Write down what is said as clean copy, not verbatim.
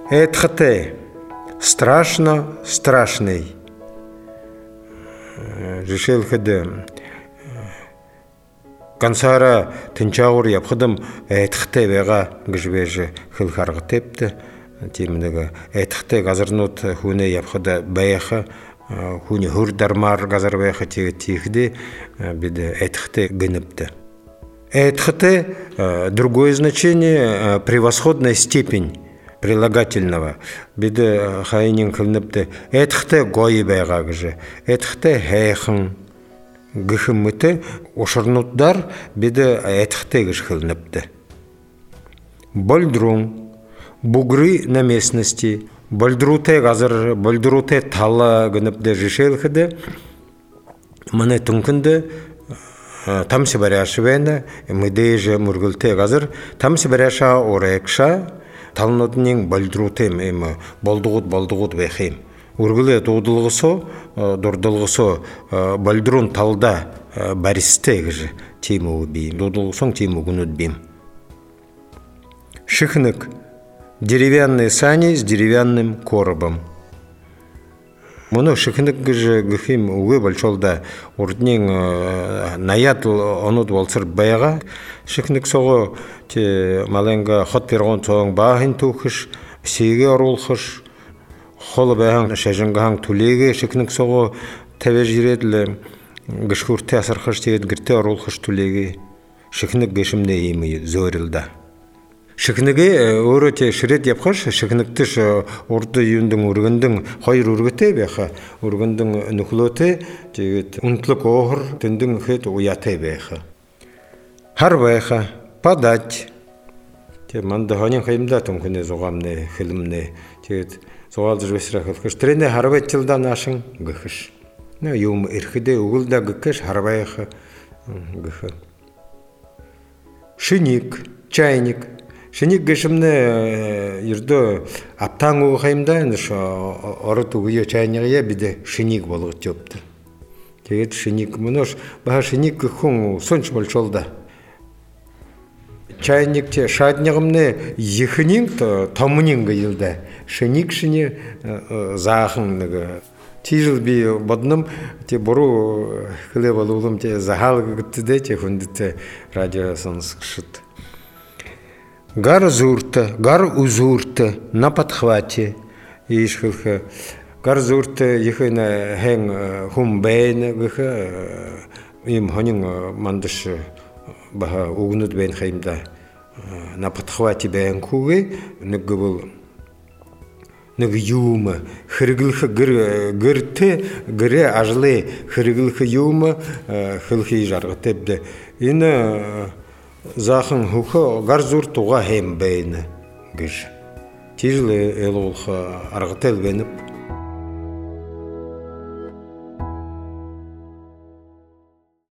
Этхте. Страшно, страшный. Решил ходы. Консара тынчаур япхадым этхте вега гжбежи хылхаргытепті. Теміндегі этхте газырнут хуне япхада бәяха хуне хурдармар газар бәяха тихде биде этхте гыныпты. Этхте другое значение превосходная степень прилагательного. Биде хайнин кылныпты. Этхте гойы бәяга гжы. Этхте хэйхын. Гыхымыты ошырнуттар биде этхте гыш кылныпты. Больдрун. Бугры на местности. Больдруте газар, больдруте тала гыныпты жишелхыды. Мане тункынды тамсы баряшы бәйна. Мыдейжі мұргылте газар. Тамсы баряша орекша. Талнодының больдрутем емі болдуғыт бәйхейм. Ургылы доудылғысо, дордылғысо больдрун талда баристе гыжы тему убейм. Доудылғысон тему гунут бейм. Шихнық. Деревянные сани с деревянным коробом. Мұны шихнық гыжы гыхим уғы большолда урднен наятыл онуд болсыр баяға. Шихнық соғы маленға хот перғон соғын бағын туқыш, сейге орулқыш, холы бәң шәжінғаң түлеге шихнық соғы тәве жиреділі гышқұрты асырқыш тегет гірте орулқыш түлеге. Шихнық гышымды емі зөрілді. Шықныге өрөте шырет япқаш, шықнықтыш орды үйіндің үргіндің қойыр үргіте бәқі, үргіндің нүклөте, ұнтлық оғыр, түндің хет уяте бәқі. Хар бәқі, падать. Манды ғанен қайымда түмкіне зоғамны, хілімні, зоғалды жөсірі қылқыш. Трене харбайт жылдан ашың ғықыш. Юм ирхіде ұғылда ғықыш, харбайқы ғықы. Шиник, чайник. Шиник гышымны ерді аптаң ұғайымда, орыт ұғыя чайнығыя біде шиник болығы жөпті. Тегет шиник мұныш, баға шиник күн сонш болшолда. Чайник те шаднығымны ехінен томынен ғайылда. Шиник шыне зағынығы. Тижіл бей бодным, те бұру қылы болуылым, те зағалығы күтті де, те хүндіті радиосын сықшыт. Гар зурта, гар узурта на подхвате. Ишхылха. Гар зурта ехайна хэн хумбейна гыха им ханин мандыш баха угнут бейн хаймда на подхвате бейн кугы нıгы был нıгы юма хыргылха гырты гыре ажлы хыргылха юма хылхи жаргытепде. Ина Захын хухы гарзур туға хем бәйіні гыш. Тижілі әл олғы арғытел бәніп.